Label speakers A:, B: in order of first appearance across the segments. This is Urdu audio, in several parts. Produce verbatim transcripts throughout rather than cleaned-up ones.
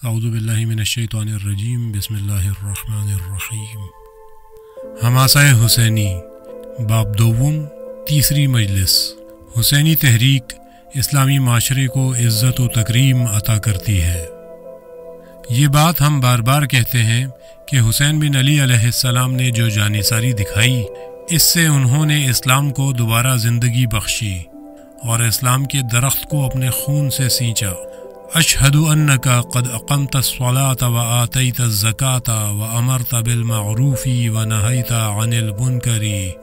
A: اعوذ باللہ من الشیطان الرجیم بسم اللہ الرحمن الرحیم۔ حماسۂ حسینی باب دوم، تیسری مجلس۔ حسینی تحریک اسلامی معاشرے کو عزت و تکریم عطا کرتی ہے۔ یہ بات ہم بار بار کہتے ہیں کہ حسین بن علی علیہ السلام نے جو جانثاری دکھائی، اس سے انہوں نے اسلام کو دوبارہ زندگی بخشی اور اسلام کے درخت کو اپنے خون سے سینچا۔ اشہد انک قد اقمت الصلاۃ وآتیت الزکاۃ وامرت بالمعروف ونہیت عن المنکر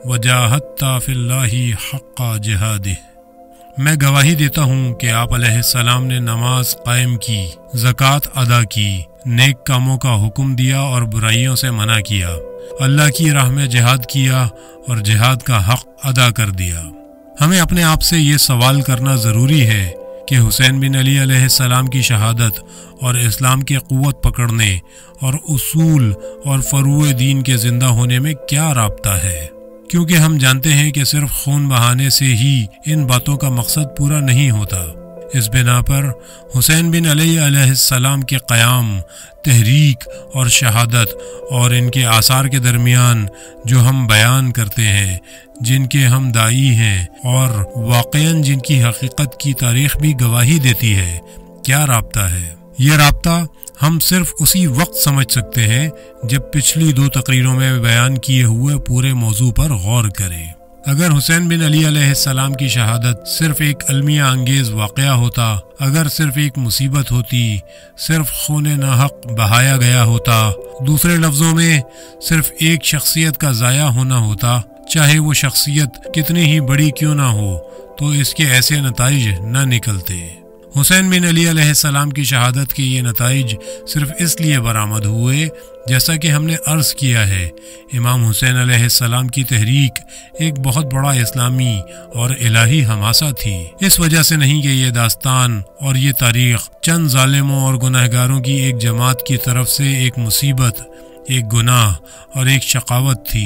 A: وجاہدت فی اللہ حق جہادہ۔ میں گواہی دیتا ہوں کہ آپ علیہ السلام نے نماز قائم کی، زکوٰۃ ادا کی، نیک کاموں کا حکم دیا اور برائیوں سے منع کیا، اللہ کی راہ میں جہاد کیا اور جہاد کا حق ادا کر دیا۔ ہمیں اپنے آپ سے یہ سوال کرنا ضروری ہے کہ حسین بن علی علیہ السلام کی شہادت اور اسلام کی قوت پکڑنے اور اصول اور فروع دین کے زندہ ہونے میں کیا رابطہ ہے، کیونکہ ہم جانتے ہیں کہ صرف خون بہانے سے ہی ان باتوں کا مقصد پورا نہیں ہوتا۔ اس بنا پر حسین بن علی علیہ السلام کے قیام، تحریک اور شہادت اور ان کے آثار کے درمیان جو ہم بیان کرتے ہیں، جن کے ہم داعی ہیں اور واقعاً جن کی حقیقت کی تاریخ بھی گواہی دیتی ہے، کیا رابطہ ہے؟ یہ رابطہ ہم صرف اسی وقت سمجھ سکتے ہیں جب پچھلی دو تقریروں میں بیان کیے ہوئے پورے موضوع پر غور کریں۔ اگر حسین بن علی علیہ السلام کی شہادت صرف ایک المیہ انگیز واقعہ ہوتا، اگر صرف ایک مصیبت ہوتی، صرف خون ناحق بہایا گیا ہوتا، دوسرے لفظوں میں صرف ایک شخصیت کا ضائع ہونا ہوتا، چاہے وہ شخصیت کتنی ہی بڑی کیوں نہ ہو، تو اس کے ایسے نتائج نہ نکلتے۔ حسین بن علی علیہ السلام کی شہادت کے یہ نتائج صرف اس لیے برآمد ہوئے، جیسا کہ ہم نے عرض کیا ہے، امام حسین علیہ السلام کی تحریک ایک بہت بڑا اسلامی اور الہی حماسہ تھی۔ اس وجہ سے نہیں کہ یہ داستان اور یہ تاریخ چند ظالموں اور گناہگاروں کی ایک جماعت کی طرف سے ایک مصیبت، ایک گناہ اور ایک شقاوت تھی،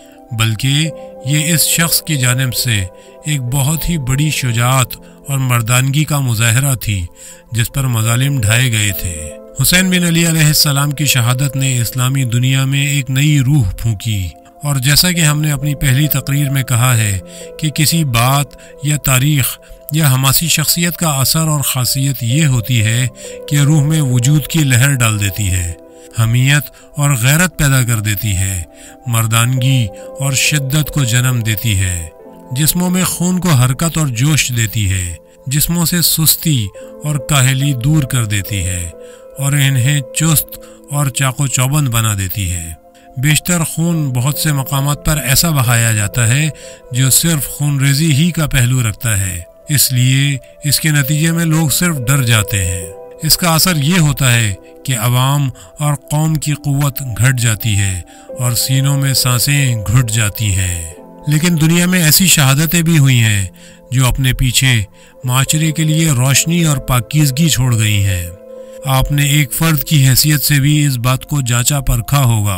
A: بلکہ یہ اس شخص کی جانب سے ایک بہت ہی بڑی شجاعت اور مردانگی کا مظاہرہ تھی جس پر مظالم ڈھائے گئے تھے۔ حسین بن علی علیہ السلام کی شہادت نے اسلامی دنیا میں ایک نئی روح پھونکی، اور جیسا کہ ہم نے اپنی پہلی تقریر میں کہا ہے کہ کسی بات یا تاریخ یا حماسی شخصیت کا اثر اور خاصیت یہ ہوتی ہے کہ روح میں وجود کی لہر ڈال دیتی ہے، حمیت اور غیرت پیدا کر دیتی ہے، مردانگی اور شدت کو جنم دیتی ہے، جسموں میں خون کو حرکت اور جوش دیتی ہے، جسموں سے سستی اور کاہلی دور کر دیتی ہے اور انہیں چست اور چاق و چوبند بنا دیتی ہے۔ بیشتر خون بہت سے مقامات پر ایسا بہایا جاتا ہے جو صرف خون ریزی ہی کا پہلو رکھتا ہے، اس لیے اس کے نتیجے میں لوگ صرف ڈر جاتے ہیں۔ اس کا اثر یہ ہوتا ہے کہ عوام اور قوم کی قوت گھٹ جاتی ہے اور سینوں میں سانسیں گھٹ جاتی ہیں۔ لیکن دنیا میں ایسی شہادتیں بھی ہوئی ہیں جو اپنے پیچھے معاشرے کے لیے روشنی اور پاکیزگی چھوڑ گئی ہیں۔ آپ نے ایک فرد کی حیثیت سے بھی اس بات کو جانچا پرکھا ہوگا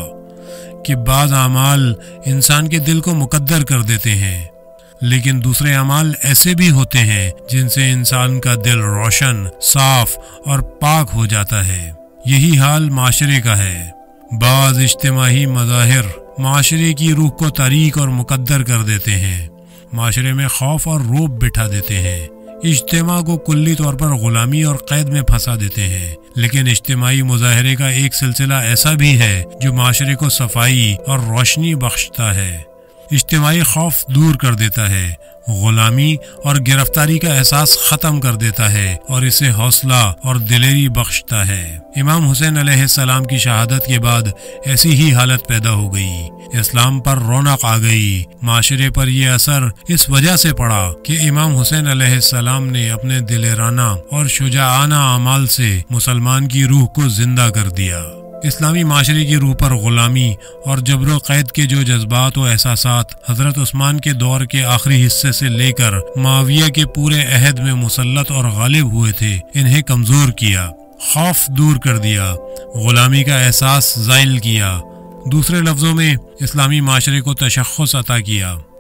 A: کہ بعض اعمال انسان کے دل کو مقدر کر دیتے ہیں، لیکن دوسرے اعمال ایسے بھی ہوتے ہیں جن سے انسان کا دل روشن، صاف اور پاک ہو جاتا ہے۔ یہی حال معاشرے کا ہے۔ بعض اجتماعی مظاہر معاشرے کی روح کو تاریک اور مقدر کر دیتے ہیں، معاشرے میں خوف اور رعب بٹھا دیتے ہیں، اجتماع کو کلی طور پر غلامی اور قید میں پھنسا دیتے ہیں۔ لیکن اجتماعی مظاہرے کا ایک سلسلہ ایسا بھی ہے جو معاشرے کو صفائی اور روشنی بخشتا ہے، اجتماعی خوف دور کر دیتا ہے، غلامی اور گرفتاری کا احساس ختم کر دیتا ہے اور اسے حوصلہ اور دلیری بخشتا ہے۔ امام حسین علیہ السلام کی شہادت کے بعد ایسی ہی حالت پیدا ہو گئی، اسلام پر رونق آ گئی۔ معاشرے پر یہ اثر اس وجہ سے پڑا کہ امام حسین علیہ السلام نے اپنے دلیرانہ اور شجاعانہ اعمال سے مسلمان کی روح کو زندہ کر دیا۔ اسلامی معاشرے کی روح پر غلامی اور جبر و قید کے جو جذبات و احساسات حضرت عثمان کے دور کے آخری حصے سے لے کر معاویہ کے پورے عہد میں مسلط اور غالب ہوئے تھے، انہیں کمزور کیا، خوف دور کر دیا، غلامی کا احساس زائل کیا، دوسرے لفظوں میں اسلامی معاشرے کو تشخص عطا کیا۔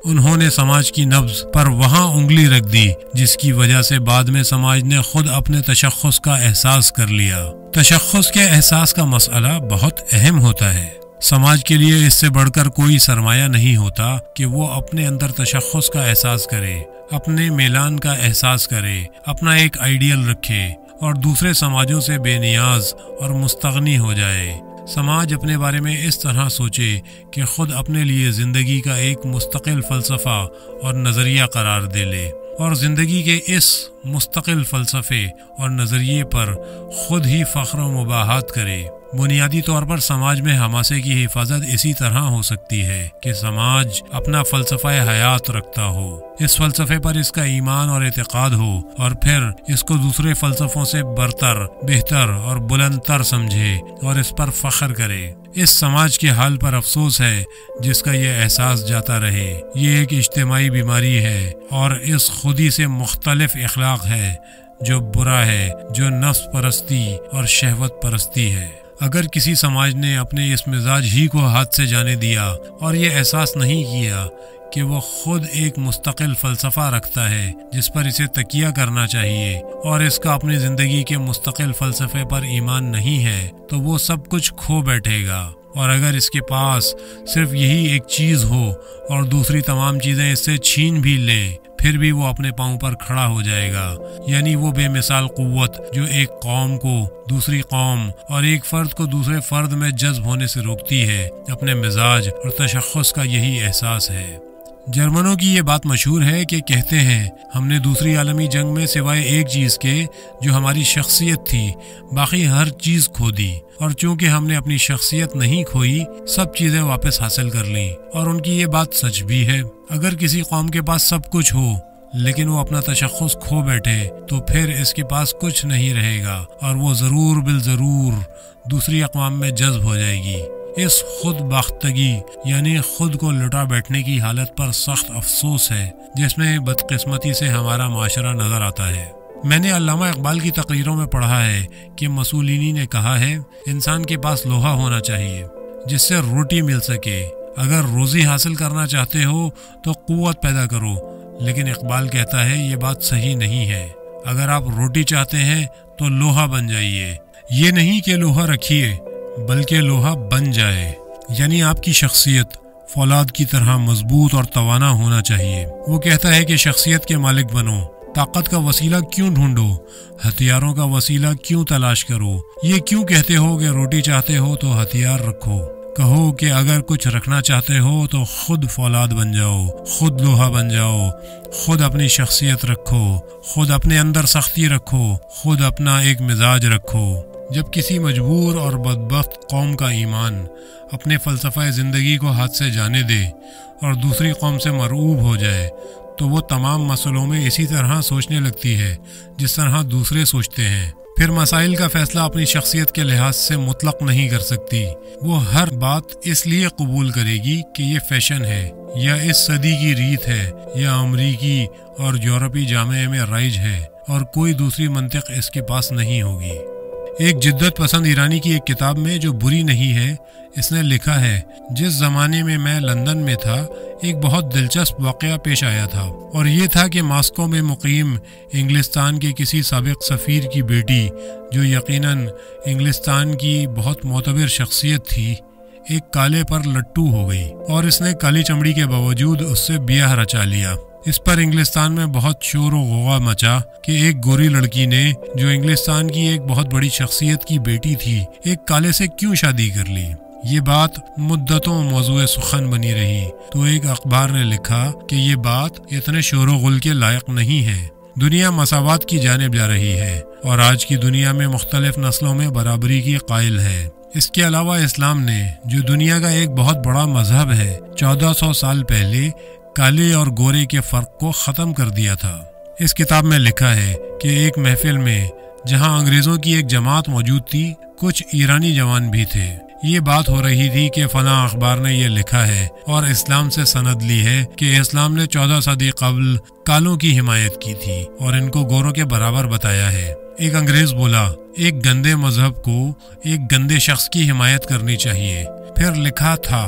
A: انہوں نے سماج کی نبض پر وہاں انگلی رکھ دی جس کی وجہ سے بعد میں سماج نے خود اپنے تشخص کا احساس کر لیا۔ تشخص کے احساس کا مسئلہ بہت اہم ہوتا ہے۔ سماج کے لیے اس سے بڑھ کر کوئی سرمایہ نہیں ہوتا کہ وہ اپنے اندر تشخص کا احساس کرے، اپنے میلان کا احساس کرے، اپنا ایک آئیڈیل رکھے اور دوسرے سماجوں سے بے نیاز اور مستغنی ہو جائے۔ سماج اپنے بارے میں اس طرح سوچے کہ خود اپنے لیے زندگی کا ایک مستقل فلسفہ اور نظریہ قرار دے لے اور زندگی کے اس مستقل فلسفے اور نظریے پر خود ہی فخر و مباحات کرے۔ بنیادی طور پر سماج میں حماسے کی حفاظت اسی طرح ہو سکتی ہے کہ سماج اپنا فلسفہ حیات رکھتا ہو، اس فلسفے پر اس کا ایمان اور اعتقاد ہو اور پھر اس کو دوسرے فلسفوں سے برتر، بہتر اور بلند تر سمجھے اور اس پر فخر کرے۔ اس سماج کے حال پر افسوس ہے جس کا یہ احساس جاتا رہے۔ یہ ایک اجتماعی بیماری ہے اور اس خودی سے مختلف اخلاق ہے جو برا ہے، جو نفس پرستی اور شہوت پرستی ہے۔ اگر کسی سماج نے اپنے اس مزاج ہی کو ہاتھ سے جانے دیا اور یہ احساس نہیں کیا کہ وہ خود ایک مستقل فلسفہ رکھتا ہے جس پر اسے تکیہ کرنا چاہیے اور اس کا اپنی زندگی کے مستقل فلسفے پر ایمان نہیں ہے، تو وہ سب کچھ کھو بیٹھے گا۔ اور اگر اس کے پاس صرف یہی ایک چیز ہو اور دوسری تمام چیزیں اس سے چھین بھی لیں، پھر بھی وہ اپنے پاؤں پر کھڑا ہو جائے گا۔ یعنی وہ بے مثال قوت جو ایک قوم کو دوسری قوم اور ایک فرد کو دوسرے فرد میں جذب ہونے سے روکتی ہے، اپنے مزاج اور تشخص کا یہی احساس ہے۔ جرمنوں کی یہ بات مشہور ہے کہ کہتے ہیں ہم نے دوسری عالمی جنگ میں سوائے ایک چیز کے جو ہماری شخصیت تھی باقی ہر چیز کھو دی، اور چونکہ ہم نے اپنی شخصیت نہیں کھوئی سب چیزیں واپس حاصل کر لیں۔ اور ان کی یہ بات سچ بھی ہے۔ اگر کسی قوم کے پاس سب کچھ ہو لیکن وہ اپنا تشخص کھو بیٹھے تو پھر اس کے پاس کچھ نہیں رہے گا اور وہ ضرور بالضرور دوسری اقوام میں جذب ہو جائے گی۔ اس خود باختگی یعنی خود کو لٹا بیٹھنے کی حالت پر سخت افسوس ہے جس میں بدقسمتی سے ہمارا معاشرہ نظر آتا ہے۔ میں نے علامہ اقبال کی تقریروں میں پڑھا ہے کہ مسولینی نے کہا ہے انسان کے پاس لوہا ہونا چاہیے جس سے روٹی مل سکے۔ اگر روزی حاصل کرنا چاہتے ہو تو قوت پیدا کرو، لیکن اقبال کہتا ہے یہ بات صحیح نہیں ہے۔ اگر آپ روٹی چاہتے ہیں تو لوہا بن جائیے، یہ نہیں کہ لوہا رکھیے بلکہ لوہا بن جائے۔ یعنی آپ کی شخصیت فولاد کی طرح مضبوط اور توانا ہونا چاہیے۔ وہ کہتا ہے کہ شخصیت کے مالک بنو، طاقت کا وسیلہ کیوں ڈھونڈو، ہتھیاروں کا وسیلہ کیوں تلاش کرو۔ یہ کیوں کہتے ہو کہ روٹی چاہتے ہو تو ہتھیار رکھو، کہو کہ اگر کچھ رکھنا چاہتے ہو تو خود فولاد بن جاؤ، خود لوہا بن جاؤ، خود اپنی شخصیت رکھو، خود اپنے اندر سختی رکھو، خود اپنا ایک مزاج رکھو۔ جب کسی مجبور اور بدبخت قوم کا ایمان اپنے فلسفہ زندگی کو ہاتھ سے جانے دے اور دوسری قوم سے مرعوب ہو جائے تو وہ تمام مسئلوں میں اسی طرح سوچنے لگتی ہے جس طرح دوسرے سوچتے ہیں۔ پھر مسائل کا فیصلہ اپنی شخصیت کے لحاظ سے مطلق نہیں کر سکتی۔ وہ ہر بات اس لیے قبول کرے گی کہ یہ فیشن ہے یا اس صدی کی ریت ہے یا امریکی اور یورپی جامعے میں رائج ہے، اور کوئی دوسری منطق اس کے پاس نہیں ہوگی۔ ایک جدت پسند ایرانی کی ایک کتاب میں جو بری نہیں ہے اس نے لکھا ہے جس زمانے میں میں لندن میں تھا ایک بہت دلچسپ واقعہ پیش آیا تھا، اور یہ تھا کہ ماسکو میں مقیم انگلستان کے کسی سابق سفیر کی بیٹی جو یقیناً انگلستان کی بہت معتبر شخصیت تھی ایک کالے پر لٹو ہو گئی اور اس نے کالی چمڑی کے باوجود اس سے بیاہ رچا لیا۔ اس پر انگلستان میں بہت شور و غوغا مچا کہ ایک گوری لڑکی نے جو انگلستان کی ایک بہت بڑی شخصیت کی بیٹی تھی ایک کالے سے کیوں شادی کر لی۔ یہ بات مدتوں موضوع سخن بنی رہی تو ایک اخبار نے لکھا کہ یہ بات اتنے شور و غل کے لائق نہیں ہے۔ دنیا مساوات کی جانب جا رہی ہے اور آج کی دنیا میں مختلف نسلوں میں برابری کی قائل ہے۔ اس کے علاوہ اسلام نے جو دنیا کا ایک بہت بڑا مذہب ہے چودہ سو سال پہلے کالے اور گورے کے فرق کو ختم کر دیا تھا۔ اس کتاب میں لکھا ہے کہ ایک محفل میں جہاں انگریزوں کی ایک جماعت موجود تھی کچھ ایرانی جوان بھی تھے۔ یہ بات ہو رہی تھی کہ فلاں اخبار نے یہ لکھا ہے اور اسلام سے سند لی ہے کہ اسلام نے چودہ صدی قبل کالوں کی حمایت کی تھی اور ان کو گوروں کے برابر بتایا ہے۔ ایک انگریز بولا ایک گندے مذہب کو ایک گندے شخص کی حمایت کرنی چاہیے۔ پھر لکھا تھا کہ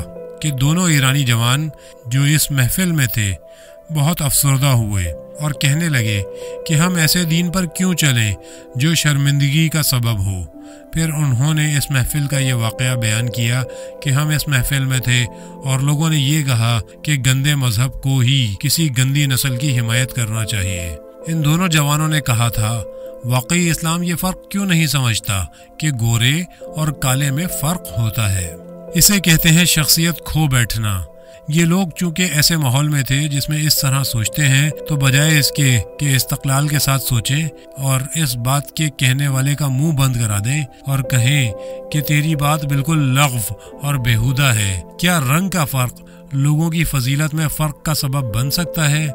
A: کہ دونوں ایرانی جوان جو اس محفل میں تھے بہت افسردہ ہوئے اور کہنے لگے کہ ہم ایسے دین پر کیوں چلیں جو شرمندگی کا سبب ہو۔ پھر انہوں نے اس محفل کا یہ واقعہ بیان کیا کہ ہم اس محفل میں تھے اور لوگوں نے یہ کہا کہ گندے مذہب کو ہی کسی گندی نسل کی حمایت کرنا چاہیے۔ ان دونوں جوانوں نے کہا تھا، واقعی اسلام یہ فرق کیوں نہیں سمجھتا کہ گورے اور کالے میں فرق ہوتا ہے؟ اسے کہتے ہیں شخصیت کھو بیٹھنا۔ یہ لوگ چونکہ ایسے ماحول میں تھے جس میں اس طرح سوچتے ہیں، تو بجائے اس کے کہ استقلال کے ساتھ سوچیں اور اس بات کے کہنے والے کا منہ بند کرا دیں اور کہیں کہ تیری بات بالکل لغو اور بیہودہ ہے، کیا رنگ کا فرق لوگوں کی فضیلت میں فرق کا سبب بن سکتا ہے؟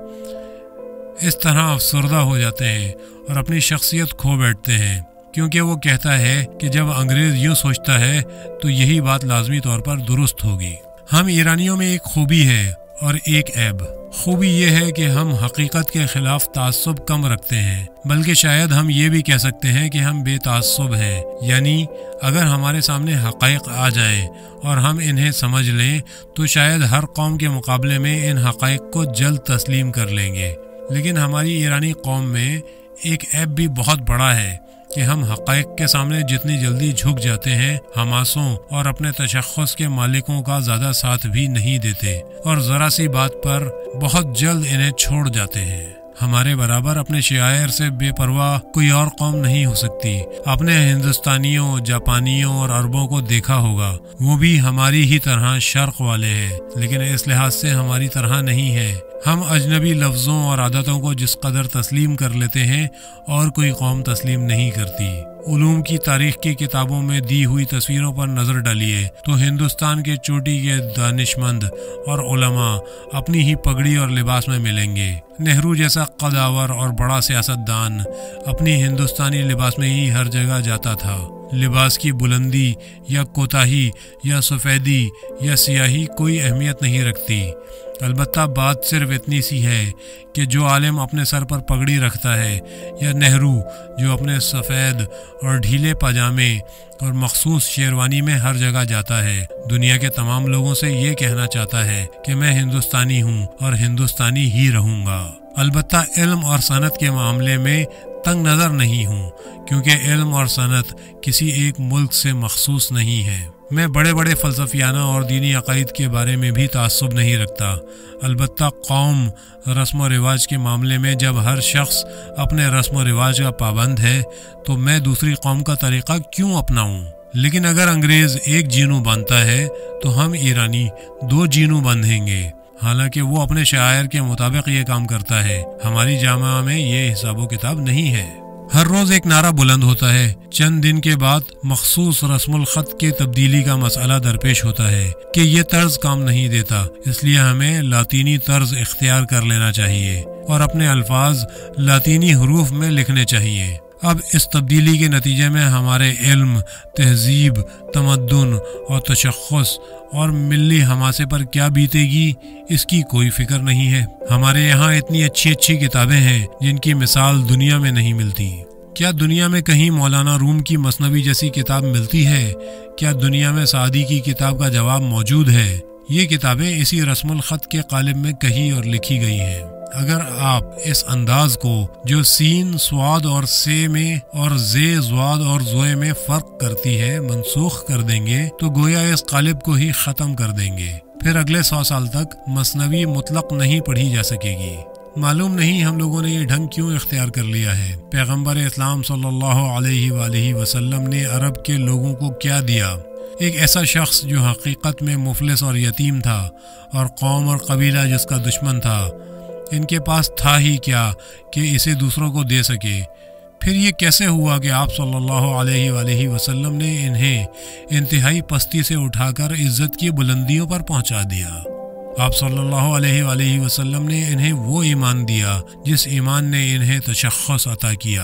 A: اس طرح افسردہ ہو جاتے ہیں اور اپنی شخصیت کھو بیٹھتے ہیں، کیونکہ وہ کہتا ہے کہ جب انگریز یوں سوچتا ہے تو یہی بات لازمی طور پر درست ہوگی۔ ہم ایرانیوں میں ایک خوبی ہے اور ایک عیب۔ خوبی یہ ہے کہ ہم حقیقت کے خلاف تعصب کم رکھتے ہیں، بلکہ شاید ہم یہ بھی کہہ سکتے ہیں کہ ہم بے تعصب ہیں، یعنی اگر ہمارے سامنے حقائق آ جائیں اور ہم انہیں سمجھ لیں تو شاید ہر قوم کے مقابلے میں ان حقائق کو جلد تسلیم کر لیں گے۔ لیکن ہماری ایرانی قوم میں ایک عیب بھی بہت بڑا ہے کہ ہم حقائق کے سامنے جتنی جلدی جھک جاتے ہیں، حماسوں اور اپنے تشخص کے مالکوں کا زیادہ ساتھ بھی نہیں دیتے اور ذرا سی بات پر بہت جلد انہیں چھوڑ جاتے ہیں۔ ہمارے برابر اپنے شاعر سے بے پرواہ کوئی اور قوم نہیں ہو سکتی۔ اپنے ہندوستانیوں، جاپانیوں اور عربوں کو دیکھا ہوگا، وہ بھی ہماری ہی طرح شرق والے ہیں، لیکن اس لحاظ سے ہماری طرح نہیں ہے۔ ہم اجنبی لفظوں اور عادتوں کو جس قدر تسلیم کر لیتے ہیں اور کوئی قوم تسلیم نہیں کرتی۔ علوم کی تاریخ کی کتابوں میں دی ہوئی تصویروں پر نظر ڈالیے تو ہندوستان کے چوٹی کے دانشمند اور علماء اپنی ہی پگڑی اور لباس میں ملیں گے۔ نہرو جیسا قداور اور بڑا سیاست دان اپنی ہندوستانی لباس میں ہی ہر جگہ جاتا تھا۔ لباس کی بلندی یا کوتاہی یا سفیدی یا سیاہی کوئی اہمیت نہیں رکھتی۔ البتہ بات صرف اتنی سی ہے کہ جو عالم اپنے سر پر پگڑی رکھتا ہے، یا نہرو جو اپنے سفید اور ڈھیلے پاجامے اور مخصوص شیروانی میں ہر جگہ جاتا ہے، دنیا کے تمام لوگوں سے یہ کہنا چاہتا ہے کہ میں ہندوستانی ہوں اور ہندوستانی ہی رہوں گا۔ البتہ علم اور صنعت کے معاملے میں تنگ نظر نہیں ہوں، کیونکہ علم اور صنعت کسی ایک ملک سے مخصوص نہیں ہے۔ میں بڑے بڑے فلسفیانہ اور دینی عقائد کے بارے میں بھی تعصب نہیں رکھتا۔ البتہ قوم، رسم و رواج کے معاملے میں جب ہر شخص اپنے رسم و رواج کا پابند ہے تو میں دوسری قوم کا طریقہ کیوں اپناؤں؟ لیکن اگر انگریز ایک جینو باندھتا ہے تو ہم ایرانی دو جینو باندھیں گے، حالانکہ وہ اپنے شاعر کے مطابق یہ کام کرتا ہے۔ ہماری جامعہ میں یہ حساب و کتاب نہیں ہے۔ ہر روز ایک نعرہ بلند ہوتا ہے، چند دن کے بعد مخصوص رسم الخط کی تبدیلی کا مسئلہ درپیش ہوتا ہے کہ یہ طرز کام نہیں دیتا، اس لیے ہمیں لاطینی طرز اختیار کر لینا چاہیے اور اپنے الفاظ لاطینی حروف میں لکھنے چاہیے۔ اب اس تبدیلی کے نتیجے میں ہمارے علم، تہذیب، تمدن اور تشخص اور ملی حماسے پر کیا بیتے گی، اس کی کوئی فکر نہیں ہے۔ ہمارے یہاں اتنی اچھی اچھی کتابیں ہیں جن کی مثال دنیا میں نہیں ملتی۔ کیا دنیا میں کہیں مولانا روم کی مثنوی جیسی کتاب ملتی ہے؟ کیا دنیا میں سعدی کی کتاب کا جواب موجود ہے؟ یہ کتابیں اسی رسم الخط کے قالب میں کہی اور لکھی گئی ہیں۔ اگر آپ اس انداز کو جو سین، سواد اور سے میں اور زے، زواد اور زوئے میں فرق کرتی ہے منسوخ کر دیں گے تو گویا اس قالب کو ہی ختم کر دیں گے۔ پھر اگلے سو سال تک مثنوی مطلق نہیں پڑھی جا سکے گی۔ معلوم نہیں ہم لوگوں نے یہ ڈھنگ کیوں اختیار کر لیا ہے۔ پیغمبر اسلام صلی اللہ علیہ وآلہ وسلم نے عرب کے لوگوں کو کیا دیا؟ ایک ایسا شخص جو حقیقت میں مفلس اور یتیم تھا، اور قوم اور قبیلہ جس کا دشمن تھا۔ ان کے پاس تھا ہی کیا کہ اسے دوسروں کو دے سکے؟ پھر یہ کیسے ہوا کہ آپ صلی اللہ علیہ وآلہ وسلم نے انہیں انتہائی پستی سے اٹھا کر عزت کی بلندیوں پر پہنچا دیا؟ آپ صلی اللہ علیہ وآلہ وسلم نے انہیں وہ ایمان دیا جس ایمان نے انہیں تشخص عطا کیا۔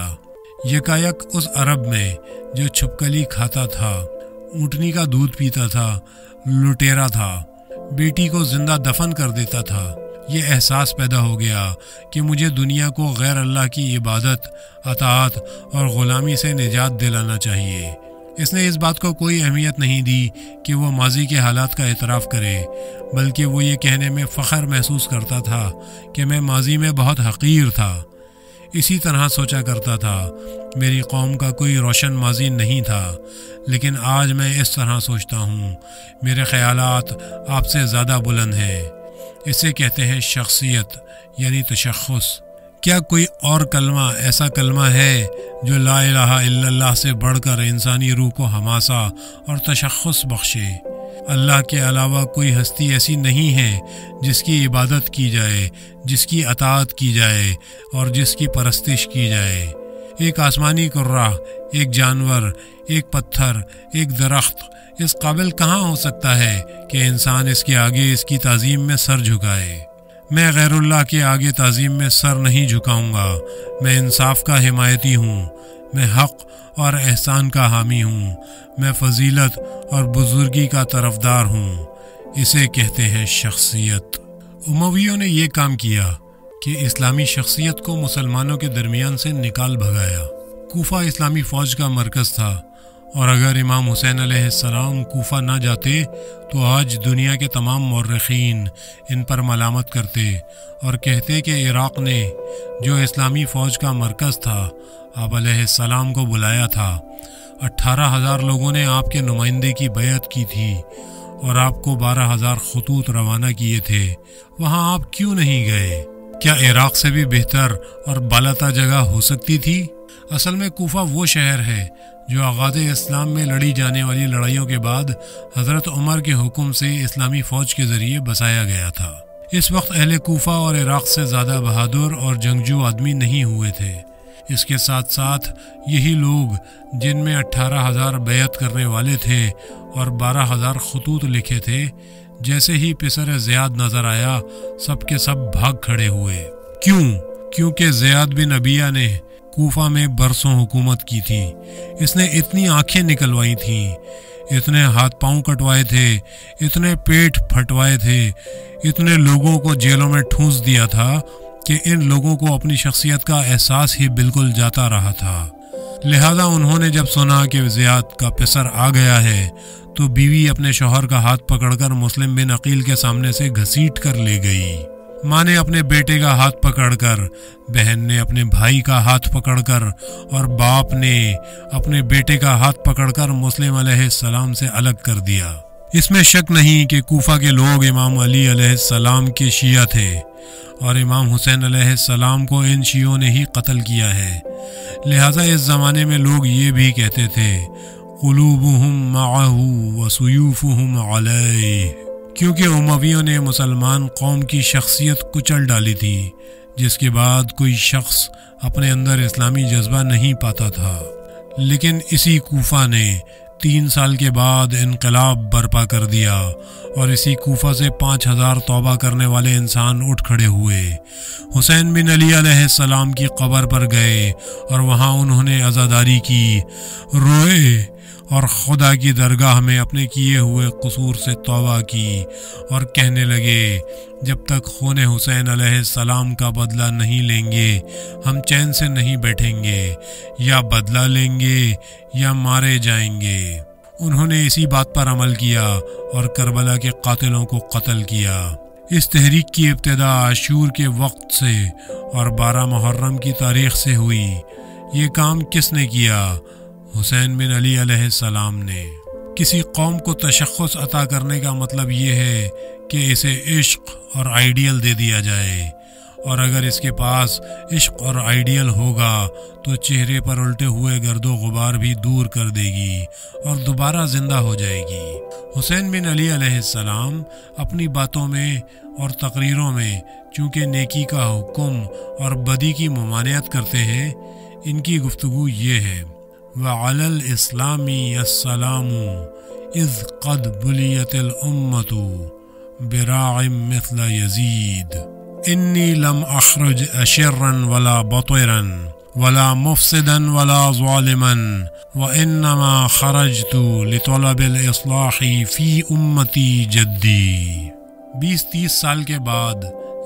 A: یکایک اس عرب میں جو چھپکلی کھاتا تھا، اونٹنی کا دودھ پیتا تھا، لٹیرا تھا، بیٹی کو زندہ دفن کر دیتا تھا، یہ احساس پیدا ہو گیا کہ مجھے دنیا کو غیر اللہ کی عبادت، اطاعت اور غلامی سے نجات دلانا چاہیے۔ اس نے اس بات کو کوئی اہمیت نہیں دی کہ وہ ماضی کے حالات کا اعتراف کرے، بلکہ وہ یہ کہنے میں فخر محسوس کرتا تھا کہ میں ماضی میں بہت حقیر تھا۔ اسی طرح سوچا کرتا تھا، میری قوم کا کوئی روشن ماضی نہیں تھا، لیکن آج میں اس طرح سوچتا ہوں، میرے خیالات آپ سے زیادہ بلند ہیں۔ اسے کہتے ہیں شخصیت، یعنی تشخص۔ کیا کوئی اور کلمہ ایسا کلمہ ہے جو لا الہ الا اللہ سے بڑھ کر انسانی روح کو حماسہ اور تشخص بخشے؟ اللہ کے علاوہ کوئی ہستی ایسی نہیں ہے جس کی عبادت کی جائے، جس کی اطاعت کی جائے اور جس کی پرستش کی جائے۔ ایک آسمانی کرہ، ایک جانور، ایک پتھر، ایک درخت اس قابل کہاں ہو سکتا ہے کہ انسان اس کے آگے اس کی تعظیم میں سر جھکائے؟ میں غیر اللہ کے آگے تعظیم میں سر نہیں جھکاؤں گا۔ میں انصاف کا حمایتی ہوں، میں حق اور احسان کا حامی ہوں، میں فضیلت اور بزرگی کا طرفدار ہوں۔ اسے کہتے ہیں شخصیت۔ امویوں نے یہ کام کیا کہ اسلامی شخصیت کو مسلمانوں کے درمیان سے نکال بھگایا۔ کوفہ اسلامی فوج کا مرکز تھا، اور اگر امام حسین علیہ السلام کوفہ نہ جاتے تو آج دنیا کے تمام مورخین ان پر ملامت کرتے اور کہتے کہ عراق نے جو اسلامی فوج کا مرکز تھا آپ علیہ السلام کو بلایا تھا، اٹھارہ ہزار لوگوں نے آپ کے نمائندے کی بیعت کی تھی اور آپ کو بارہ ہزار خطوط روانہ کیے تھے، وہاں آپ کیوں نہیں گئے؟ کیا عراق سے بھی بہتر اور بالاتر جگہ ہو سکتی تھی؟ اصل میں کوفہ وہ شہر ہے جو آغاز اسلام میں لڑی جانے والی لڑائیوں کے بعد حضرت عمر کے حکم سے اسلامی فوج کے ذریعے بسایا گیا تھا۔ اس وقت اہل کوفہ اور عراق سے زیادہ بہادر اور جنگجو آدمی نہیں ہوئے تھے۔ اس کے ساتھ ساتھ یہی لوگ جن میں اٹھارہ ہزار بیعت کرنے والے تھے اور بارہ ہزار خطوط لکھے تھے، جیسے ہی پسر زیاد نظر آیا سب کے سب بھاگ کھڑے ہوئے۔ کیوں؟ کیونکہ زیاد بن ابیہ نے کوفہ میں برسوں حکومت کی تھی۔ اس نے اتنی آنکھیں نکلوائی تھیں، اتنے ہاتھ پاؤں کٹوائے تھے، اتنے پیٹ پھٹوائے تھے، اتنے لوگوں کو جیلوں میں ٹھونس دیا تھا کہ ان لوگوں کو اپنی شخصیت کا احساس ہی بالکل جاتا رہا تھا۔ لہذا انہوں نے جب سنا کہ زیاد کا پسر آ گیا ہے تو بیوی اپنے شوہر کا ہاتھ پکڑ کر مسلم بن عقیل کے سامنے سے گھسیٹ کر لے گئی۔ ماں نے اپنے بیٹے کا ہاتھ پکڑ کر، بہن نے اپنے بھائی کا ہاتھ پکڑ کر اور باپ نے اپنے بیٹے کا ہاتھ پکڑ کر مسلم علیہ السلام سے الگ کر دیا۔ اس میں شک نہیں کہ کوفہ کے لوگ امام علی علیہ السلام کے شیعہ تھے اور امام حسین علیہ السلام کو ان شیعوں نے ہی قتل کیا ہے۔ لہٰذا اس زمانے میں لوگ یہ بھی کہتے تھے قلوبہم معہ وسیوفہم علیہ، کیونکہ امویوں نے مسلمان قوم کی شخصیت کچل ڈالی تھی، جس کے بعد کوئی شخص اپنے اندر اسلامی جذبہ نہیں پاتا تھا۔ لیکن اسی کوفہ نے تین سال کے بعد انقلاب برپا کر دیا اور اسی کوفہ سے پانچ ہزار توبہ کرنے والے انسان اٹھ کھڑے ہوئے، حسین بن علی علیہ السلام کی قبر پر گئے اور وہاں انہوں نے عزاداری کی، روئے اور خدا کی درگاہ میں اپنے کیے ہوئے قصور سے توبہ کی اور کہنے لگے جب تک خون حسین علیہ السلام کا بدلہ نہیں لیں گے ہم چین سے نہیں بیٹھیں گے، یا بدلہ لیں گے یا مارے جائیں گے۔ انہوں نے اسی بات پر عمل کیا اور کربلا کے قاتلوں کو قتل کیا۔ اس تحریک کی ابتدا عاشور کے وقت سے اور بارہ محرم کی تاریخ سے ہوئی۔ یہ کام کس نے کیا؟ حسین بن علی علیہ السلام نے۔ کسی قوم کو تشخص عطا کرنے کا مطلب یہ ہے کہ اسے عشق اور آئیڈیل دے دیا جائے، اور اگر اس کے پاس عشق اور آئیڈیل ہوگا تو چہرے پر الٹے ہوئے گرد و غبار بھی دور کر دے گی اور دوبارہ زندہ ہو جائے گی۔ حسین بن علی علیہ السلام اپنی باتوں میں اور تقریروں میں چونکہ نیکی کا حکم اور بدی کی ممانعت کرتے ہیں، ان کی گفتگو یہ ہے وَعَلَى الْإِسْلَامِ السَّلَامُ اِذْ قَدْ بُلِيَتِ الْأُمَّةُ بِرَاعٍ مِثْلَ يَزِيدَ إِنِّي لَمْ أَخْرُجْ أَشِرًّا وَلَا بَطِرًا وَلَا مُفْسِدًا وَلَا ظَالِمًا وَإِنَّمَا خَرَجْتُ لِطَلَبِ الْإِصْلَاحِ فِي أُمَّتِي جَدِّي۔ بیس تیس سال کے بعد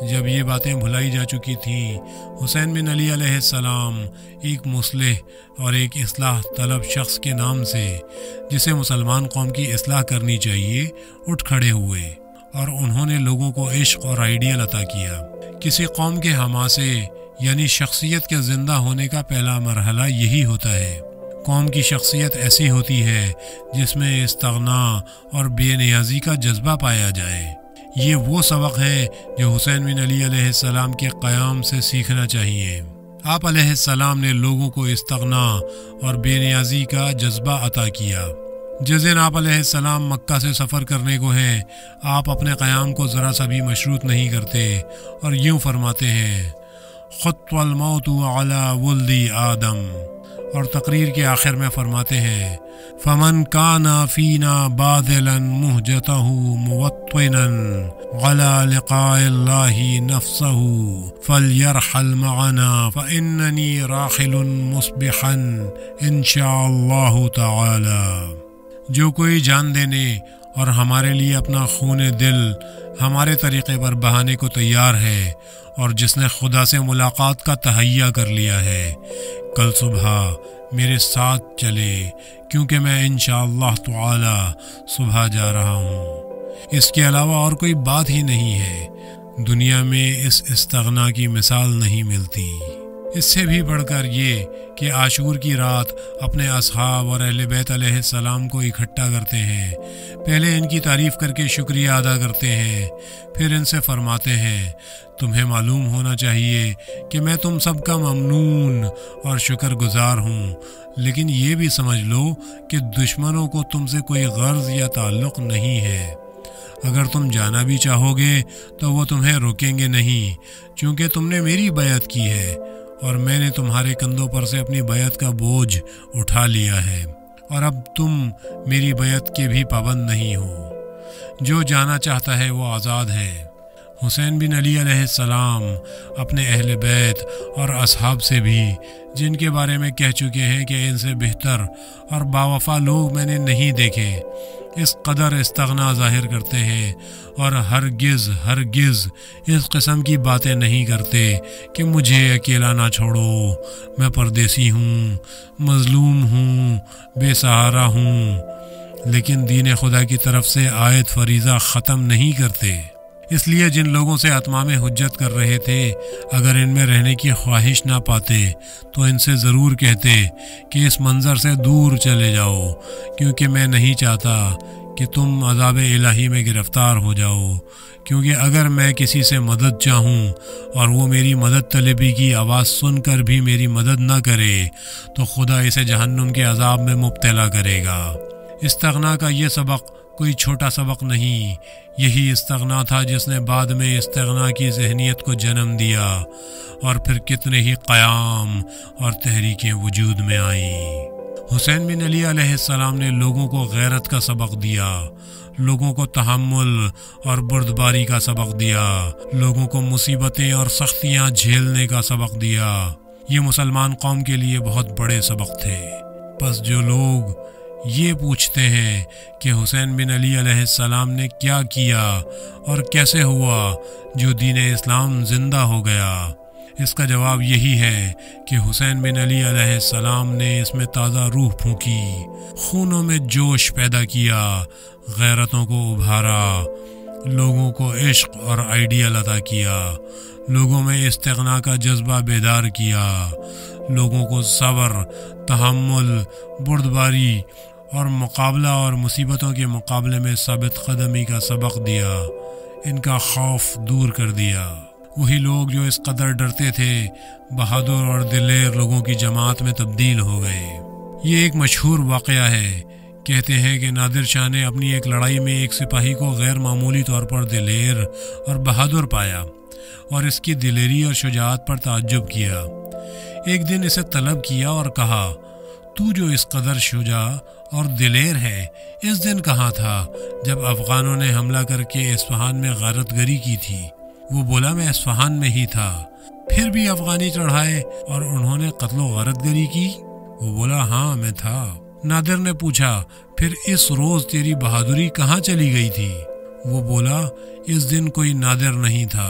A: جب یہ باتیں بھلائی جا چکی تھیں، حسین بن علی علیہ السلام ایک مصلح اور ایک اصلاح طلب شخص کے نام سے، جسے مسلمان قوم کی اصلاح کرنی چاہیے، اٹھ کھڑے ہوئے اور انہوں نے لوگوں کو عشق اور آئیڈیل عطا کیا۔ کسی قوم کے حماسے یعنی شخصیت کے زندہ ہونے کا پہلا مرحلہ یہی ہوتا ہے۔ قوم کی شخصیت ایسی ہوتی ہے جس میں استغنا اور بے نیازی کا جذبہ پایا جائے۔ یہ وہ سبق ہے جو حسین بن علی علیہ السلام کے قیام سے سیکھنا چاہیے۔ آپ علیہ السلام نے لوگوں کو استغنا اور بے نیازی کا جذبہ عطا کیا۔ جس دن آپ علیہ السلام مکہ سے سفر کرنے کو ہیں، آپ اپنے قیام کو ذرا سا بھی مشروط نہیں کرتے اور یوں فرماتے ہیں، خط الموت علی ولد آدم، اور تقریر کے آخر میں فرماتے ہیں، فمن کان فینا باذلا مہجتہ موطنا علی لقاء اللہ نفسہ فلیرحل معنا فاننی راحل مصبحا انشاء اللہ تعالی۔ جو کوئی جان دینے اور ہمارے لیے اپنا خون دل ہمارے طریقے پر بہانے کو تیار ہے اور جس نے خدا سے ملاقات کا تہیہ کر لیا ہے، کل صبح میرے ساتھ چلے، کیونکہ میں انشاءاللہ تعالی صبح جا رہا ہوں۔ اس کے علاوہ اور کوئی بات ہی نہیں ہے۔ دنیا میں اس استغنا کی مثال نہیں ملتی۔ اس سے بھی بڑھ کر یہ کہ عاشور کی رات اپنے اصحاب اور اہل بیت علیہ السلام کو اکٹھا کرتے ہیں، پہلے ان کی تعریف کر کے شکریہ ادا کرتے ہیں، پھر ان سے فرماتے ہیں، تمہیں معلوم ہونا چاہیے کہ میں تم سب کا ممنون اور شکر گزار ہوں، لیکن یہ بھی سمجھ لو کہ دشمنوں کو تم سے کوئی غرض یا تعلق نہیں ہے۔ اگر تم جانا بھی چاہو گے تو وہ تمہیں روکیں گے نہیں، چونکہ تم نے میری بیعت کی ہے اور میں نے تمہارے کندھوں پر سے اپنی بیعت کا بوجھ اٹھا لیا ہے، اور اب تم میری بیعت کے بھی پابند نہیں ہو۔ جو جانا چاہتا ہے وہ آزاد ہے۔ حسین بن علی علیہ السلام اپنے اہل بیت اور اصحاب سے بھی، جن کے بارے میں کہہ چکے ہیں کہ ان سے بہتر اور باوفا لوگ میں نے نہیں دیکھے، اس قدر استغنا ظاہر کرتے ہیں اور ہرگز ہرگز اس قسم کی باتیں نہیں کرتے کہ مجھے اکیلا نہ چھوڑو، میں پردیسی ہوں، مظلوم ہوں، بے سہارا ہوں، لیکن دین خدا کی طرف سے آیت فریضہ ختم نہیں کرتے۔ اس لیے جن لوگوں سے اتمام حجت کر رہے تھے، اگر ان میں رہنے کی خواہش نہ پاتے تو ان سے ضرور کہتے کہ اس منظر سے دور چلے جاؤ، کیونکہ میں نہیں چاہتا کہ تم عذاب الہی میں گرفتار ہو جاؤ، کیونکہ اگر میں کسی سے مدد چاہوں اور وہ میری مدد طلبی کی آواز سن کر بھی میری مدد نہ کرے تو خدا اسے جہنم کے عذاب میں مبتلا کرے گا۔ استغنا کا یہ سبق کوئی چھوٹا سبق نہیں، یہی استغنا تھا جس نے بعد میں استغنا کی ذہنیت کو جنم دیا، اور پھر کتنے ہی قیام اور تحریکیں وجود میں آئیں۔ حسین بن علی علیہ السلام نے لوگوں کو غیرت کا سبق دیا، لوگوں کو تحمل اور بردباری کا سبق دیا، لوگوں کو مصیبتیں اور سختیاں جھیلنے کا سبق دیا۔ یہ مسلمان قوم کے لیے بہت بڑے سبق تھے۔ پس جو لوگ یہ پوچھتے ہیں کہ حسین بن علی علیہ السلام نے کیا کیا اور کیسے ہوا جو دین اسلام زندہ ہو گیا، اس کا جواب یہی ہے کہ حسین بن علی علیہ السلام نے اس میں تازہ روح پھونکی، خونوں میں جوش پیدا کیا، غیرتوں کو ابھارا، لوگوں کو عشق اور آئیڈیل عطا کیا، لوگوں میں استغنا کا جذبہ بیدار کیا، لوگوں کو صبر، تحمل، بردباری اور مقابلہ اور مصیبتوں کے مقابلے میں ثابت قدمی کا سبق دیا، ان کا خوف دور کر دیا۔ وہی لوگ جو اس قدر ڈرتے تھے بہادر اور دلیر لوگوں کی جماعت میں تبدیل ہو گئے۔ یہ ایک مشہور واقعہ ہے۔ کہتے ہیں کہ نادر شاہ نے اپنی ایک لڑائی میں ایک سپاہی کو غیر معمولی طور پر دلیر اور بہادر پایا اور اس کی دلیری اور شجاعت پر تعجب کیا۔ ایک دن اسے طلب کیا اور کہا، تو جو اس قدر شجاع اور دلیر ہے، اس دن کہاں تھا جب افغانوں نے حملہ کر کے اصفہان میں غارت گری کی تھی؟ وہ بولا، میں اصفہان میں ہی تھا۔ پھر بھی افغانی چڑھائے اور انہوں نے قتل و غارت گری کی؟ وہ بولا، ہاں میں تھا۔ نادر نے پوچھا، پھر اس روز تیری بہادری کہاں چلی گئی تھی؟ وہ بولا، اس دن کوئی نادر نہیں تھا،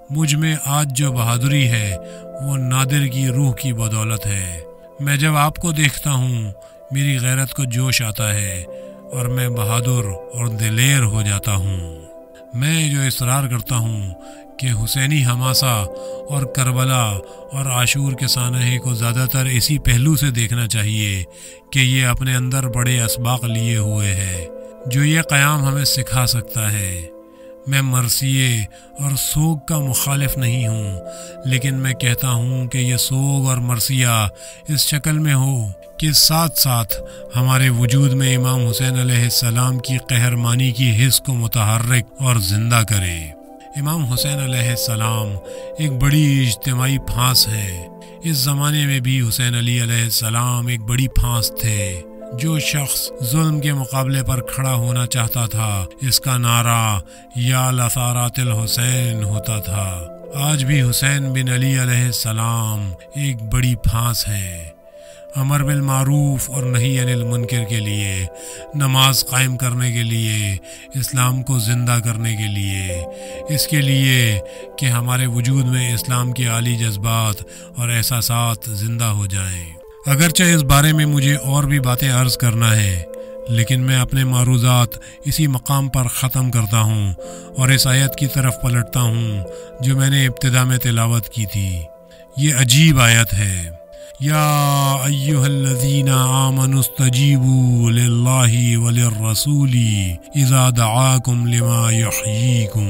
A: مجھ میں آج جو بہادری ہے وہ نادر کی روح کی بدولت ہے۔ میں جب آپ کو دیکھتا ہوں میری غیرت کو جوش آتا ہے اور میں بہادر اور دلیر ہو جاتا ہوں۔ میں جو اصرار کرتا ہوں کہ حسینی حماسہ اور کربلا اور عاشور کے سانحے کو زیادہ تر اسی پہلو سے دیکھنا چاہیے کہ یہ اپنے اندر بڑے اسباق لیے ہوئے ہے جو یہ قیام ہمیں سکھا سکتا ہے۔ میں مرثیے اور سوگ کا مخالف نہیں ہوں، لیکن میں کہتا ہوں کہ یہ سوگ اور مرثیہ اس شکل میں ہو کہ ساتھ ساتھ ہمارے وجود میں امام حسین علیہ السلام کی قہرمانی کی حس کو متحرک اور زندہ کرے۔ امام حسین علیہ السلام ایک بڑی اجتماعی پھانس ہے۔ اس زمانے میں بھی حسین علی علیہ السلام ایک بڑی پھانس تھے۔ جو شخص ظلم کے مقابلے پر کھڑا ہونا چاہتا تھا اس کا نعرہ یا لثارات الحسین ہوتا تھا۔ آج بھی حسین بن علی علیہ السلام ایک بڑی پھانس ہے۔ امر بالمعروف اور نہی عن المنکر کے لیے، نماز قائم کرنے کے لیے، اسلام کو زندہ کرنے کے لیے، اس کے لیے کہ ہمارے وجود میں اسلام کے عالی جذبات اور احساسات زندہ ہو جائیں۔ اگرچہ اس بارے میں مجھے اور بھی باتیں عرض کرنا ہے، لیکن میں اپنے معروضات اسی مقام پر ختم کرتا ہوں اور اس آیت کی طرف پلٹتا ہوں جو میں نے ابتدا میں تلاوت کی تھی۔ یہ عجیب آیت ہے، یا ایھا الذین آمنوا استجیبوا للہ وللرسول اذا دعاکم لما یحییکم۔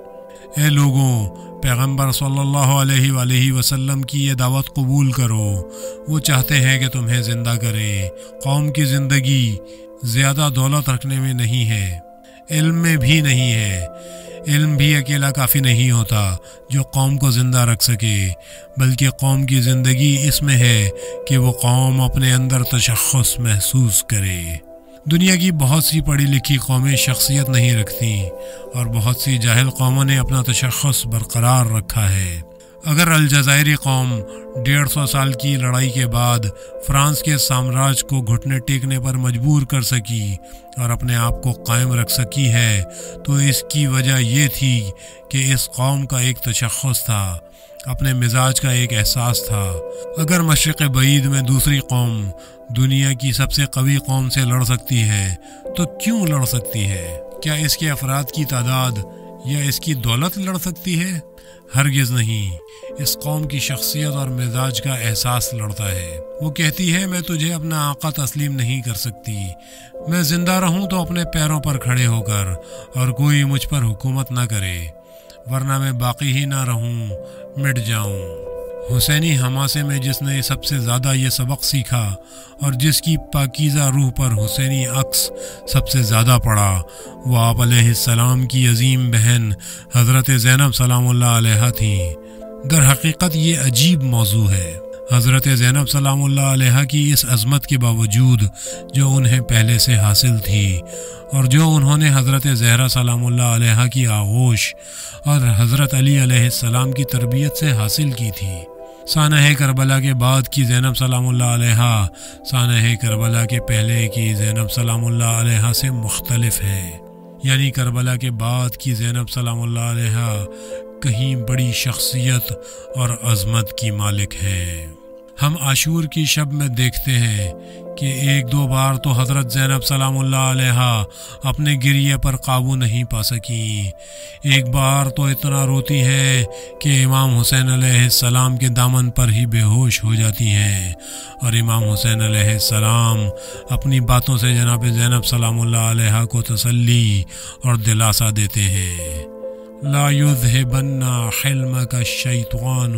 A: اے لوگوں، پیغمبر صلی اللہ علیہ وآلہ وسلم کی یہ دعوت قبول کرو، وہ چاہتے ہیں کہ تمہیں زندہ کریں۔ قوم کی زندگی زیادہ دولت رکھنے میں نہیں ہے، علم میں بھی نہیں ہے۔ علم بھی اکیلا کافی نہیں ہوتا جو قوم کو زندہ رکھ سکے، بلکہ قوم کی زندگی اس میں ہے کہ وہ قوم اپنے اندر تشخص محسوس کرے۔ دنیا کی بہت سی پڑھی لکھی قومیں شخصیت نہیں رکھتی اور بہت سی جاہل قوموں نے اپنا تشخص برقرار رکھا ہے۔ اگر الجزائری قوم ڈیڑھ سو سال کی لڑائی کے بعد فرانس کے سامراج کو گھٹنے ٹیکنے پر مجبور کر سکی اور اپنے آپ کو قائم رکھ سکی ہے تو اس کی وجہ یہ تھی کہ اس قوم کا ایک تشخص تھا، اپنے مزاج کا ایک احساس تھا۔ اگر مشرق بعید میں دوسری قوم دنیا کی سب سے قوی قوم سے لڑ سکتی ہے تو کیوں لڑ سکتی ہے؟ کیا اس کے افراد کی تعداد یا اس کی دولت لڑ سکتی ہے؟ ہرگز نہیں، اس قوم کی شخصیت اور مزاج کا احساس لڑتا ہے۔ وہ کہتی ہے میں تجھے اپنا آقا تسلیم نہیں کر سکتی، میں زندہ رہوں تو اپنے پیروں پر کھڑے ہو کر اور کوئی مجھ پر حکومت نہ کرے، ورنہ میں باقی ہی نہ رہوں، مٹ جاؤں۔ حسینی حماسے میں جس نے سب سے زیادہ یہ سبق سیکھا اور جس کی پاکیزہ روح پر حسینی عکس سب سے زیادہ پڑا وہ آپ علیہ السلام کی عظیم بہن حضرت زینب سلام اللہ علیہا تھیں۔ در حقیقت یہ عجیب موضوع ہے۔ حضرت زینب سلام اللہ علیہا کی اس عظمت کے باوجود جو انہیں پہلے سے حاصل تھی اور جو انہوں نے حضرت زہرا سلام اللہ علیہا کی آغوش اور حضرت علی علیہ السلام کی تربیت سے حاصل کی تھی، سانحہ کربلا کے بعد کی زینب سلام اللہ علیہا سانحہ کربلا کے پہلے کی زینب سلام اللہ علیہا سے مختلف ہے۔ یعنی کربلا کے بعد کی زینب سلام اللہ علیہا کہیں بڑی شخصیت اور عظمت کی مالک ہے۔ ہم عاشور کی شب میں دیکھتے ہیں کہ ایک دو بار تو حضرت زینب سلام اللہ علیہا اپنے گریے پر قابو نہیں پا سکیں۔ ایک بار تو اتنا روتی ہیں کہ امام حسین علیہ السلام کے دامن پر ہی بے ہوش ہو جاتی ہیں، اور امام حسین علیہ السلام اپنی باتوں سے جناب زینب سلام اللہ علیہا کو تسلی اور دلاسا دیتے ہیں۔ لا یذہبن حلمک الشیطان،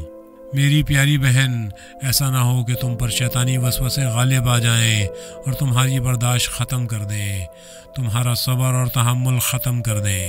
A: میری پیاری بہن ایسا نہ ہو کہ تم پر شیطانی وسوسے غالب آ جائیں اور تمہاری برداشت ختم کر دیں، تمہارا صبر اور تحمل ختم کر دیں۔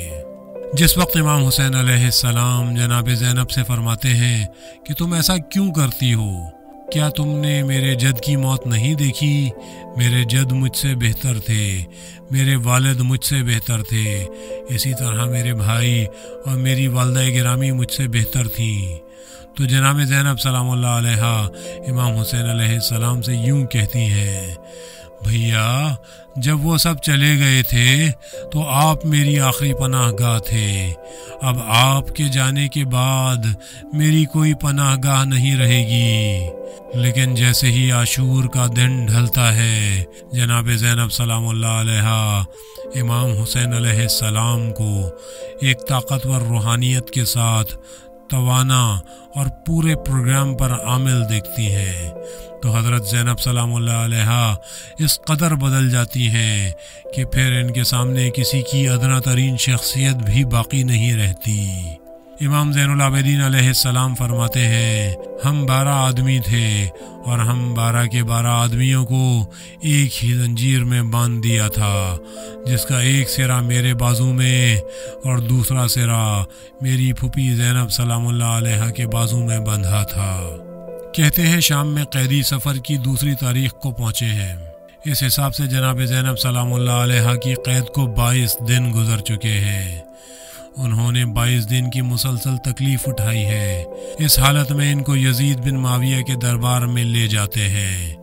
A: جس وقت امام حسین علیہ السلام جناب زینب سے فرماتے ہیں کہ تم ایسا کیوں کرتی ہو؟ کیا تم نے میرے جد کی موت نہیں دیکھی؟ میرے جد مجھ سے بہتر تھے، میرے والد مجھ سے بہتر تھے، اسی طرح میرے بھائی اور میری والدہ گرامی مجھ سے بہتر تھیں۔ تو جناب زینب سلام اللہ علیہا امام حسین علیہ السلام سے یوں کہتی ہیں، بھیا جب وہ سب چلے گئے تھے تو آپ میری آخری پناہ گاہ تھے، اب آپ کے جانے کے بعد میری کوئی پناہ گاہ نہیں رہے گی۔ لیکن جیسے ہی عاشور کا دن ڈھلتا ہے، جناب زینب سلام اللہ علیہا امام حسین علیہ السلام کو ایک طاقتور روحانیت کے ساتھ توانا اور پورے پروگرام پر عامل دیکھتی ہیں تو حضرت زینب سلام اللہ علیہا اس قدر بدل جاتی ہیں کہ پھر ان کے سامنے کسی کی ادنا ترین شخصیت بھی باقی نہیں رہتی۔ امام زین العابدین علیہ السلام فرماتے ہیں، ہم بارہ آدمی تھے اور ہم بارہ کے بارہ آدمیوں کو ایک ہی زنجیر میں باندھ دیا تھا، جس کا ایک سرا میرے بازو میں اور دوسرا سرا میری پھوپھی زینب سلام اللہ علیہا کے بازو میں بندھا تھا۔ کہتے ہیں شام میں قیدی سفر کی دوسری تاریخ کو پہنچے ہیں۔ اس حساب سے جناب زینب سلام اللہ علیہا کی قید کو بائیس دن گزر چکے ہیں۔ انہوں نے بائیس دن کی مسلسل تکلیف اٹھائی ہے۔ اس حالت میں ان کو یزید بن معاویہ کے دربار میں لے جاتے ہیں۔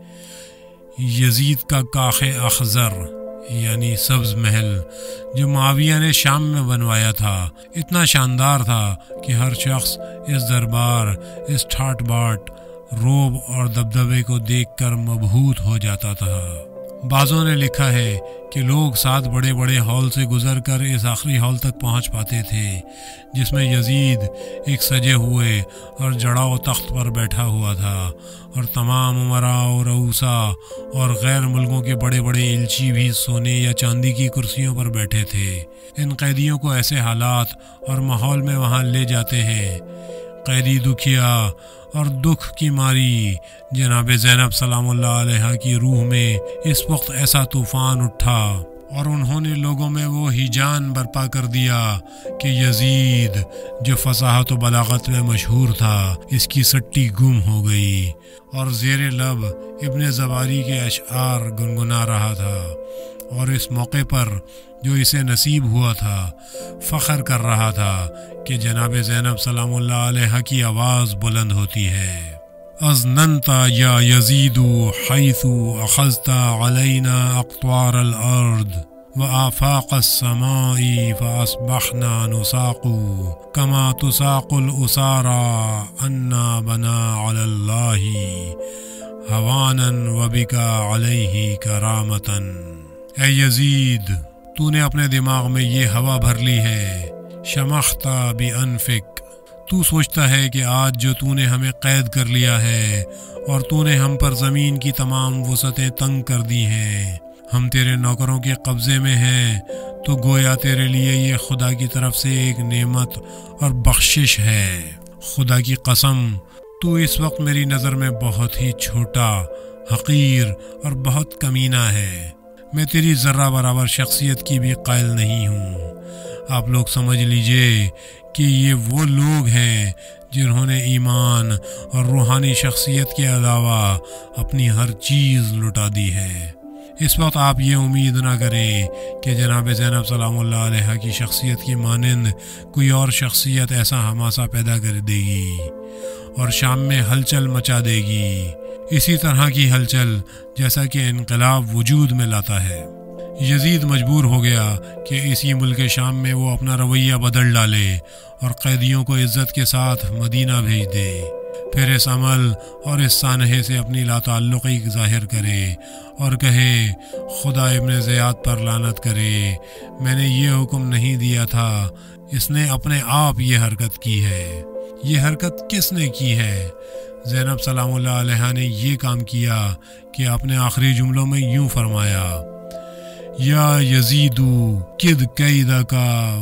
A: یزید کا کاخ اخضر یعنی سبز محل جو معاویہ نے شام میں بنوایا تھا اتنا شاندار تھا کہ ہر شخص اس دربار، اس ٹھاٹ باٹ، روب اور دبدبے کو دیکھ کر مبہوت ہو جاتا تھا۔ بعضوں نے لکھا ہے کہ لوگ سات بڑے بڑے ہال سے گزر کر اس آخری ہال تک پہنچ پاتے تھے جس میں یزید ایک سجے ہوئے اور جڑاؤ تخت پر بیٹھا ہوا تھا اور تمام امراء اور رؤسا اور غیر ملکوں کے بڑے بڑے الچی بھی سونے یا چاندی کی کرسیوں پر بیٹھے تھے۔ ان قیدیوں کو ایسے حالات اور ماحول میں وہاں لے جاتے ہیں۔ قیدی دکھیا اور دکھ کی ماری جناب زینب سلام اللہ علیہا کی روح میں اس وقت ایسا طوفان اٹھا اور انہوں نے لوگوں میں وہ ہیجان برپا کر دیا کہ یزید جو فصاحت و بلاغت میں مشہور تھا اس کی سٹی گم ہو گئی اور زیر لب ابن زباری کے اشعار گنگنا رہا تھا، اور اس موقع پر جو اسے نصیب ہوا تھا فخر کر رہا تھا کہ جناب زینب سلام اللہ علیہ کی آواز بلند ہوتی ہے۔ اذننت یا یزید حیث اخذت علینا اقطار الارض وآفاق السماء فاصبحنا نساق كما تساق الاسارى انا بنا على الله هوانا وبك عليه کرامتا۔ اے یزید، تو نے اپنے دماغ میں یہ ہوا بھر لی ہے، شمخت بانفک، تو سوچتا ہے کہ آج جو تو نے ہمیں قید کر لیا ہے اور تو نے ہم پر زمین کی تمام وسعتیں تنگ کر دی ہیں، ہم تیرے نوکروں کے قبضے میں ہیں، تو گویا تیرے لیے یہ خدا کی طرف سے ایک نعمت اور بخشش ہے۔ خدا کی قسم، تو اس وقت میری نظر میں بہت ہی چھوٹا، حقیر اور بہت کمینہ ہے، میں تیری ذرہ برابر شخصیت کی بھی قائل نہیں ہوں۔ آپ لوگ سمجھ لیجئے کہ یہ وہ لوگ ہیں جنہوں نے ایمان اور روحانی شخصیت کے علاوہ اپنی ہر چیز لٹا دی ہے۔ اس وقت آپ یہ امید نہ کریں کہ جناب زینب سلام اللہ علیہ کی شخصیت کی مانند کوئی اور شخصیت ایسا حماسہ پیدا کر دے گی اور شام میں ہلچل مچا دے گی، اسی طرح کی ہلچل جیسا کہ انقلاب وجود میں لاتا ہے۔ یزید مجبور ہو گیا کہ اسی ملک شام میں وہ اپنا رویہ بدل ڈالے اور قیدیوں کو عزت کے ساتھ مدینہ بھیج دے، پھر اس عمل اور اس سانحے سے اپنی لا تعلقی ظاہر کرے اور کہے خدا ابن زیاد پر لعنت کرے، میں نے یہ حکم نہیں دیا تھا، اس نے اپنے آپ یہ حرکت کی ہے۔ یہ حرکت کس نے کی ہے؟ زینب سلام اللہ علیہ نے یہ کام کیا کہ اپنے آخری جملوں میں یوں فرمایا، یا یزید کد کیدک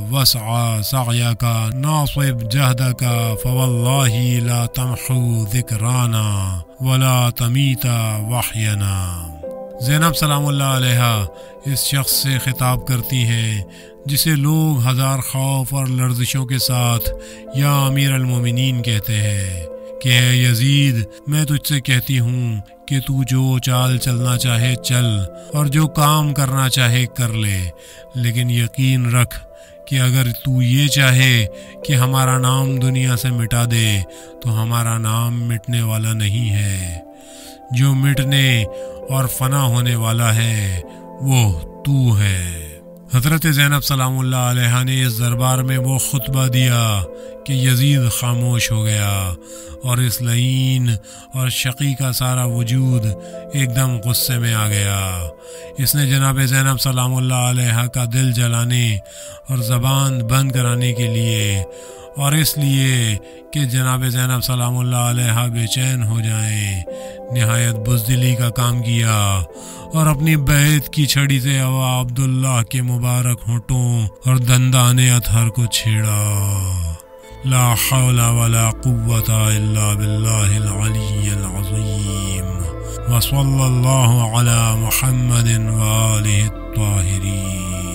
A: وسع سعیک ناصب جہدک فواللہ لا تمحو ذکرانا ولا تمیت وحینا۔ زینب سلام اللہ علیہ اس شخص سے خطاب کرتی ہیں جسے لوگ ہزار خوف اور لرزشوں کے ساتھ یا امیر المومنین کہتے ہیں کہ اے یزید، میں تجھ سے کہتی ہوں کہ تو جو چال چلنا چاہے چل اور جو کام کرنا چاہے کر لے، لیکن یقین رکھ کہ اگر تو یہ چاہے کہ ہمارا نام دنیا سے مٹا دے تو ہمارا نام مٹنے والا نہیں ہے۔ جو مٹنے اور فنا ہونے والا ہے وہ تو ہے۔ حضرت زینب سلام اللہ علیہا نے اس دربار میں وہ خطبہ دیا کہ یزید خاموش ہو گیا اور اس لعین اور شقی کا سارا وجود ایک دم غصے میں آ گیا۔ اس نے جناب زینب سلام اللہ علیہا کا دل جلانے اور زبان بند کرانے کے لیے اور اس لیے کہ جناب زینب سلام اللہ علیہا بے چین ہو جائیں نہایت بزدلی کا کام کیا اور اپنی بیعت کی چھڑی سے ابا عبداللہ کے مبارک ہونٹوں اور دندان اطہر کو چھیڑا۔ لا حول ولا قوة الا باللہ العلی العظیم وصلی اللہ علی محمد وآلہ الطاہرین۔